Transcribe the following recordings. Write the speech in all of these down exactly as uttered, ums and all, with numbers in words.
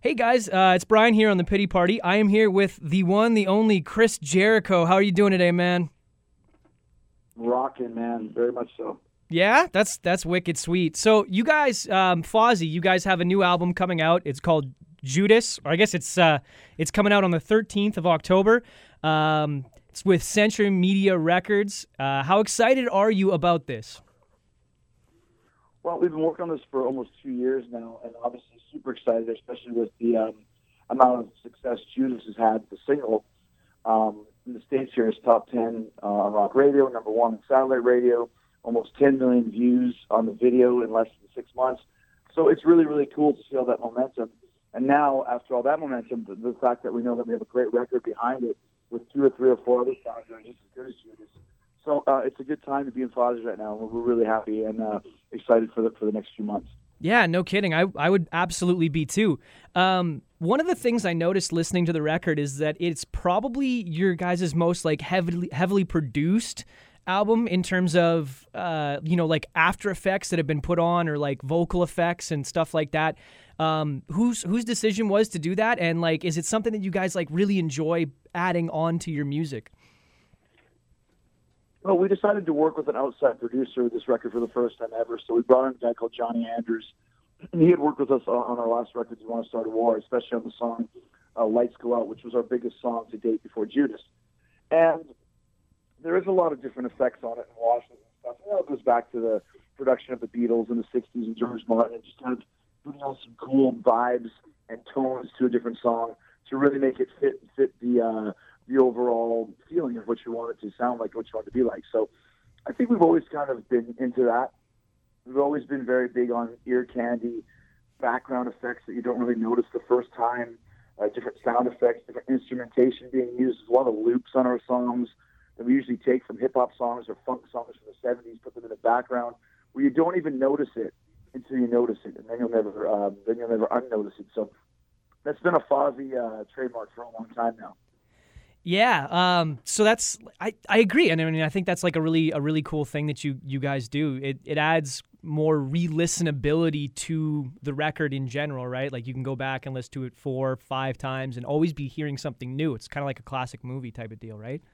Hey guys, uh, it's Brian here on the Pity Party. I am here with the one, the only Chris Jericho. How are you doing today, man? Rocking, man. Very much so. Yeah, that's that's wicked sweet. So you guys, um, Fozzy, you guys have a new album coming out. It's called Judas, or I guess it's uh, it's coming out on the thirteenth of October. Um, it's with Century Media Records. Uh, how excited are you about this? Well, we've been working on this for almost two years now, and obviously super excited, especially with the um, amount of success Judas has had. The single um, in the States here is top ten uh, on rock radio, number one on satellite radio, almost ten million views on the video in less than six months. So it's really, really cool to see all that momentum. And now, after all that momentum, the, the fact that we know that we have a great record behind it with two or three or four other songs that are just as good as Judas. So uh, it's a good time to be in Fozzy right now. We're, we're really happy and uh, excited for the for the next few months. Yeah, no kidding. I I would absolutely be too. Um, one of the things I noticed listening to the record is that it's probably your guys' most like heavily heavily produced album in terms of uh, you know, like After Effects that have been put on, or like vocal effects and stuff like that. Um, whose whose decision was to do that, and like, is it something that you guys like really enjoy adding on to your music? Well, we decided to work with an outside producer of this record for the first time ever. So we brought in a guy called Johnny Andrews, and he had worked with us on our last record, You Want to Start a War, especially on the song uh, Lights Go Out, which was our biggest song to date before Judas. And there is a lot of different effects on it and washes and stuff. You know, it goes back to the production of the Beatles in the sixties and George Martin, and just kind of putting on some cool vibes and tones to a different song to really make it fit fit the uh, the overall feeling of what you want it to sound like, what you want it to be like. So I think we've always kind of been into that. We've always been very big on ear candy, background effects that you don't really notice the first time, uh, different sound effects, different instrumentation being used. There's a lot of loops on our songs that we usually take from hip-hop songs or funk songs from the seventies, put them in the background, where you don't even notice it until you notice it, and then you'll never, uh, then you'll never unnotice it. So that's been a Fozzy uh, trademark for a long time now. Yeah, um, so that's I, I agree, and I mean I think that's like a really a really cool thing that you you guys do. It it adds more re-listenability to the record in general, right? Like you can go back and listen to it four, five times, and always be hearing something new. It's kind of like a classic movie type of deal, right?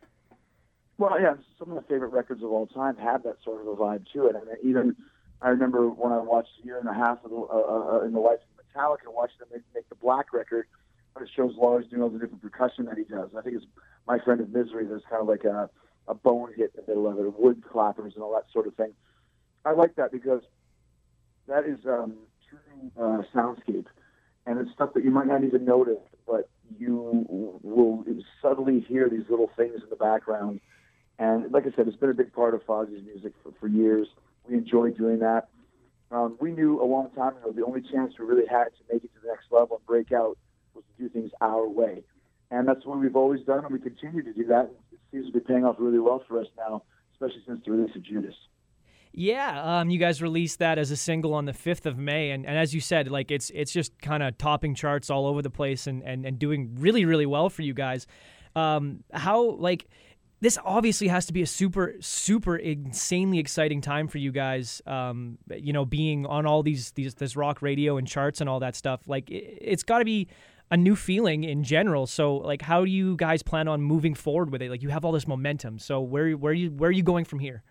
Well, yeah, some of my favorite records of all time have that sort of a vibe to it. I mean, even I remember when I watched a year and a half of the, uh, uh, in the life of Metallica, watching them make, make the Black record. But it shows Lars doing all the different percussion that he does. I think it's My Friend of Misery. There's kind of like a, a bone hit in the middle of it, wood clappers and all that sort of thing. I like that because that is um, true uh, soundscape. And it's stuff that you might not even notice, but you will subtly hear these little things in the background. And like I said, it's been a big part of Fozzy's music for, for years. We enjoy doing that. Um, we knew a long time ago the only chance we really had to make it to the next level and break out was to do things our way. And that's what we've always done, and we continue to do that. It seems to be paying off really well for us now, especially since the release of Judas. Yeah, um, you guys released that as a single on the fifth of May, and, and as you said, like it's it's just kind of topping charts all over the place and, and, and doing really, really well for you guys. Um, how, like, this obviously has to be a super, super insanely exciting time for you guys, um, you know, being on all these, these this rock radio and charts and all that stuff. Like, it, it's got to be a new feeling in general. So, like, how do you guys plan on moving forward with it? Like, you have all this momentum. So, where where you where are you going from here?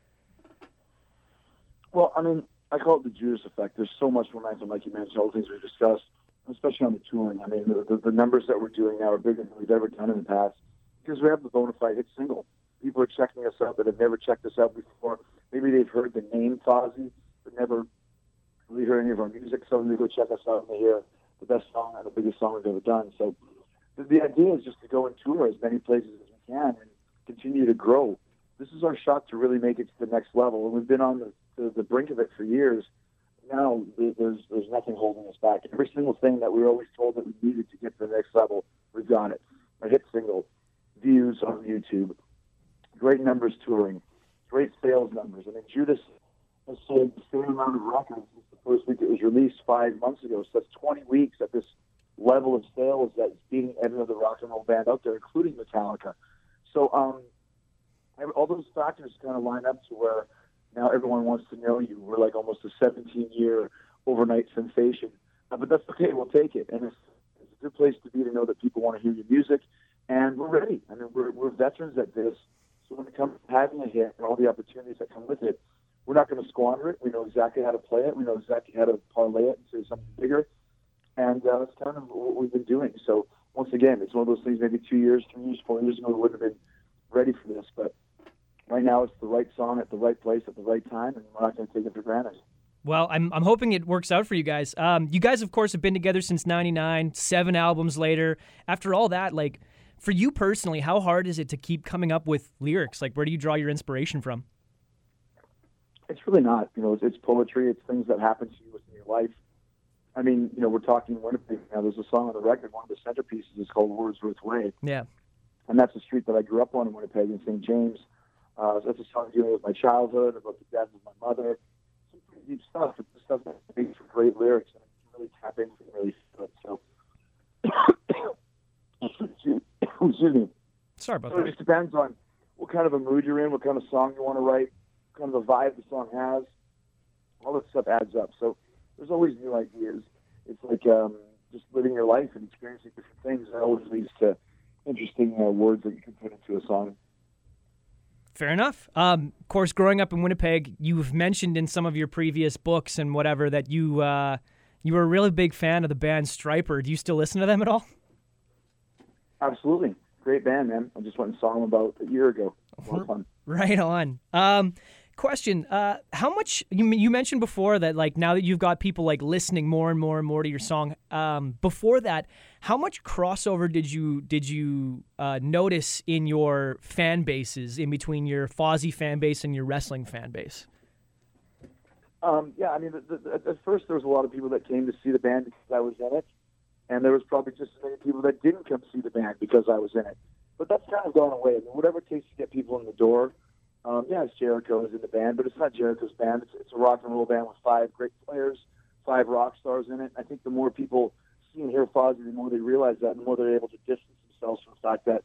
Well, I mean, I call it the Judas effect. There's so much momentum, like you mentioned, all the things we've discussed, especially on the touring. I mean, the, the, the numbers that we're doing now are bigger than we've ever done in the past because we have the bona fide hit single. People are checking us out that have never checked us out before. Maybe they've heard the name Fozzy, but never really heard any of our music. So they go check us out and they hear the best song and the biggest song we've ever done. So the, the idea is just to go and tour as many places as we can and continue to grow. This is our shot to really make it to the next level. And we've been on the, the, the brink of it for years. Now there's there's nothing holding us back. Every single thing that we were always told that we needed to get to the next level, we've got it. A hit single, views on YouTube, great numbers touring, great sales numbers. I mean, Judas has sold the same amount of records since the first week it was released five months ago. So that's twenty weeks at this level of sales that's beating every other rock and roll band out there, including Metallica. So um, all those factors kind of line up to where now everyone wants to know you. We're like almost a seventeen-year overnight sensation Uh, but that's okay. We'll take it. And it's, it's a good place to be to know that people want to hear your music. And we're ready. I mean, we're, we're veterans at this. So when it comes to having a hit and all the opportunities that come with it, we're not going to squander it. We know exactly how to play it. We know exactly how to parlay it into something bigger. And uh, that's kind of what we've been doing. So once again, it's one of those things, maybe two years, three years, four years ago, we wouldn't have been ready for this. But right now it's the right song at the right place at the right time, and we're not going to take it for granted. Well, I'm I'm hoping it works out for you guys. Um, you guys, of course, have been together since ninety-nine, seven albums later. After all that, like, for you personally, how hard is it to keep coming up with lyrics? Like, where do you draw your inspiration from? It's really not. You know, it's, it's poetry. It's things that happen to you within your life. I mean, you know, we're talking Winnipeg now. There's a song on the record. One of the centerpieces is called Wordsworth Way. Yeah. And that's a street that I grew up on in Winnipeg in Saint James. Uh, that's a song dealing with my childhood, about the death of my mother. Some pretty deep stuff. It's the stuff that makes for great lyrics, and you can really tap into it and really feel it. So, excuse me. Sorry about so that. It just depends on what kind of a mood you're in, what kind of song you want to write, what kind of a vibe the song has. All that stuff adds up. So there's always new ideas. It's like um, just living your life and experiencing different things. That always leads to interesting uh, words that you can put into a song. Fair enough. Um, of course, growing up in Winnipeg, you've mentioned in some of your previous books and whatever that you uh, you were a really big fan of the band Stryper. Do you still listen to them at all? Absolutely. Great band, man. I just went and saw them about a year ago. A lot of fun. Right on. Um, question, uh, how much, you, you mentioned before that, like, now that you've got people, like, listening more and more and more to your song, um, before that, how much crossover did you did you uh, notice in your fan bases, in between your Fozzy fan base and your wrestling fan base? Um, yeah, I mean, the, the, at first there was a lot of people that came to see the band because I was in it, and there was probably just as many people that didn't come see the band because I was in it. But that's kind of gone away. I mean, whatever it takes to get people in the door. Um, yeah, it's Jericho is in the band, but it's not Jericho's band. It's, it's a rock and roll band with five great players, five rock stars in it. I think the more people see and hear Fozzy, the more they realize that, and the more they're able to distance themselves from the fact that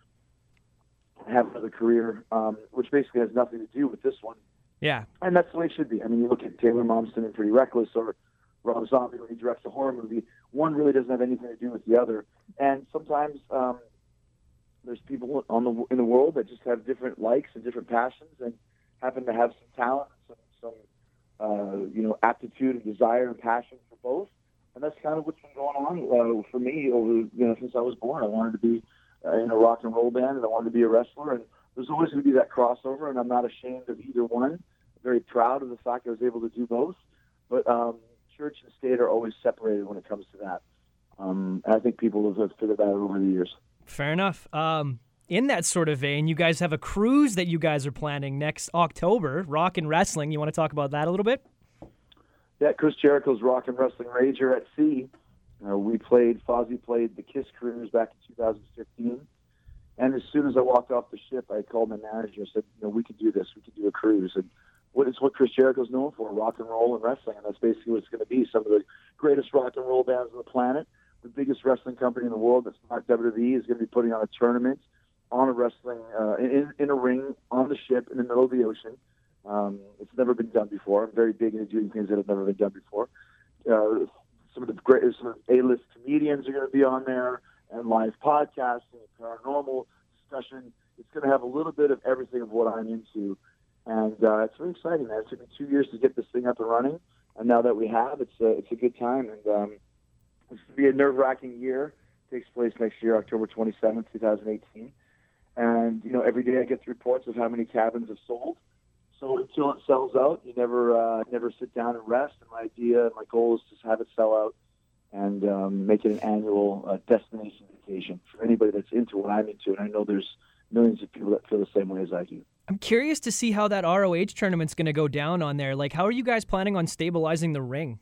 I have another career, um, which basically has nothing to do with this one. Yeah. And that's the way it should be. I mean, you look at Taylor Momsen and Pretty Reckless, or Rob Zombie when he directs a horror movie. One really doesn't have anything to do with the other. And sometimes um, there's people on the in the world that just have different likes and different passions, and happen to have some talent, some, some uh, you know, aptitude and desire and passion for both. And that's kind of what's been going on uh, for me over, you know, since I was born. I wanted to be uh, in a rock and roll band, and I wanted to be a wrestler. And there's always going to be that crossover, and I'm not ashamed of either one. I'm very proud of the fact I was able to do both. But um, church and state are always separated when it comes to that. Um, and I think people have figured that out over the years. Fair enough. Um, in that sort of vein, you guys have a cruise that you guys are planning next October, Rock and Wrestling. You want to talk about that a little bit? Yeah, Chris Jericho's Rock and Wrestling Rager at Sea. Uh, we played, Fozzy played the Kiss Cruise back in two thousand fifteen. And as soon as I walked off the ship, I called my manager and said, you know, we can do this. We can do a cruise. And what is what Chris Jericho's known for, rock and roll and wrestling. And that's basically what it's going to be. Some of the greatest rock and roll bands on the planet. The biggest wrestling company in the world, that's not W W E, is going to be putting on a tournament on a wrestling, uh, in, in a ring on the ship in the middle of the ocean. Um, it's never been done before. I'm very big into doing things that have never been done before. Uh, some of the greatest, some of the A-list comedians are going to be on there, and live podcasting, paranormal discussion. It's going to have a little bit of everything of what I'm into. And uh, it's very exciting, man. It took me two years to get this thing up and running. And now that we have, it's a, it's a good time. And um, it's going to be a nerve-wracking year. It takes place next year, October twenty-seventh, twenty eighteen. And, you know, every day I get the reports of how many cabins have sold. So until it sells out, you never uh, never sit down and rest. And my idea, my goal is to have it sell out and um, make it an annual uh, destination vacation for anybody that's into what I'm into. And I know there's millions of people that feel the same way as I do. I'm curious to see how that R O H tournament's going to go down on there. Like, how are you guys planning on stabilizing the ring?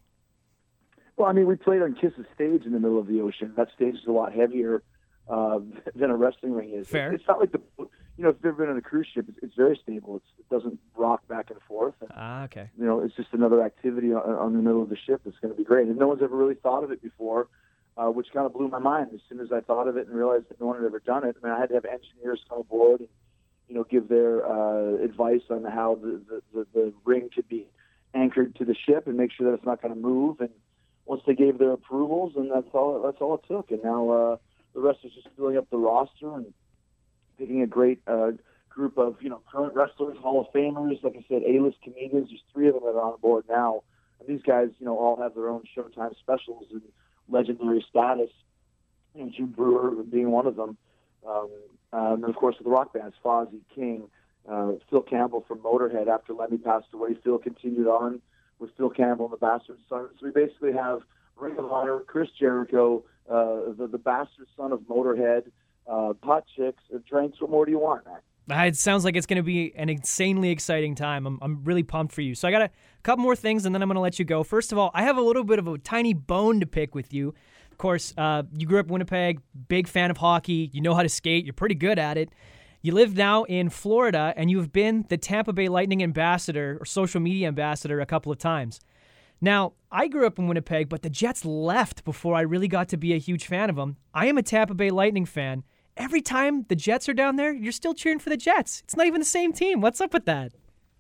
Well, I mean, we played on Kiss's stage in the middle of the ocean. That stage is a lot heavier uh, than a wrestling ring is. Fair. It's not like the, you know, if you've ever been on a cruise ship, it's, it's very stable. It's, it doesn't rock back and forth. And, Ah, okay. You know, it's just another activity on, on the middle of the ship that's going to be great. And no one's ever really thought of it before, uh, which kind of blew my mind. As soon as I thought of it and realized that no one had ever done it, I mean, I had to have engineers come aboard and, you know, give their uh, advice on how the, the, the, the ring could be anchored to the ship and make sure that it's not going to move. And once they gave their approvals, and that's all. That's all it took. And now uh, the rest is just filling up the roster and picking a great uh, group of you know current wrestlers, Hall of Famers, like I said, A-list comedians. There's three of them that are on board now, and these guys, you know, all have their own Showtime specials and legendary status. You know, Jim Brewer being one of them, um, uh, and of course with the rock bands, Fozzy, King, uh, Phil Campbell from Motorhead. After Lemmy passed away, Phil continued on with Phil Campbell and the Bastard Son. So we basically have Ring of Honor, Chris Jericho, uh, the, the Bastard Son of Motorhead, uh, Hot Chicks, and Drinks. What more do you want, man? It sounds like it's going to be an insanely exciting time. I'm, I'm really pumped for you. So I got a couple more things, and then I'm going to let you go. First of all, I have a little bit of a tiny bone to pick with you. Of course, uh, you grew up in Winnipeg, big fan of hockey. You know how to skate. You're pretty good at it. You live now in Florida, and you've been the Tampa Bay Lightning ambassador or social media ambassador a couple of times. Now, I grew up in Winnipeg, but the Jets left before I really got to be a huge fan of them. I am a Tampa Bay Lightning fan. Every time the Jets are down there, you're still cheering for the Jets. It's not even the same team. What's up with that?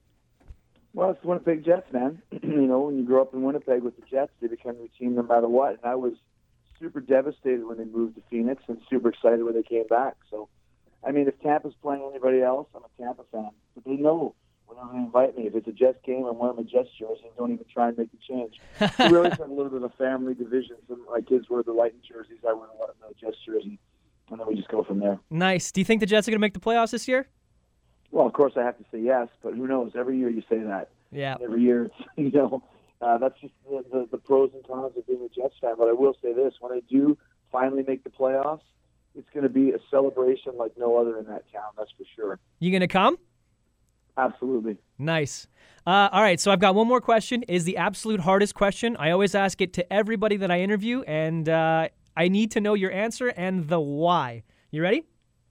Well, it's the Winnipeg Jets, man. You know, when you grow up in Winnipeg with the Jets, they become your team no matter what. And I was super devastated when they moved to Phoenix and super excited when they came back. So, I mean, if Tampa's playing anybody else, I'm a Tampa fan. But they know whenever they invite me, if it's a Jets game, I'm wearing my Jets jersey and don't even try and make a change. We always have a little bit of a family division. So my kids wear the Lightning jerseys, I wear the Jets jersey, and then we just go from there. Nice. Do you think the Jets are going to make the playoffs this year? Well, of course I have to say yes, but who knows? Every year you say that. Yeah. Every year, it's, you know, uh, that's just the, the, the pros and cons of being a Jets fan. But I will say this, when they do finally make the playoffs, it's going to be a celebration like no other in that town, that's for sure. You going to come? Absolutely. Nice. Uh, all right, so I've got one more question. Is the absolute hardest question. I always ask it to everybody that I interview, and uh, I need to know your answer and the why. You ready?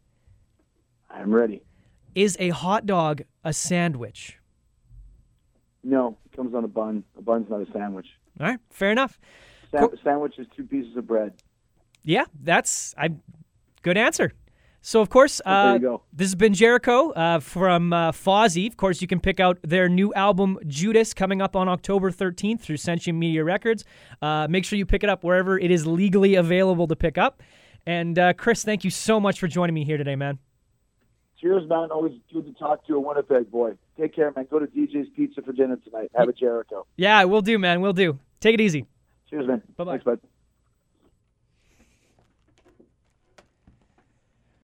I'm ready. Is a hot dog a sandwich? No, it comes on a bun. A bun's not a sandwich. All right, fair enough. Sa- cool. Sandwich is two pieces of bread. Yeah, that's a good answer. So, of course, uh, there you go. This has been Jericho uh, from uh, Fozzy. Of course, you can pick out their new album, Judas, coming up on October thirteenth through Sentient Media Records. Uh, make sure you pick it up wherever it is legally available to pick up. And, uh, Chris, thank you so much for joining me here today, man. Cheers, man. Always good to talk to a Winnipeg boy. Take care, man. Go to D J's Pizza for dinner tonight. Have a Jericho. Yeah, we'll do, man. We'll do. Take it easy. Cheers, man. Bye-bye. Thanks, bud.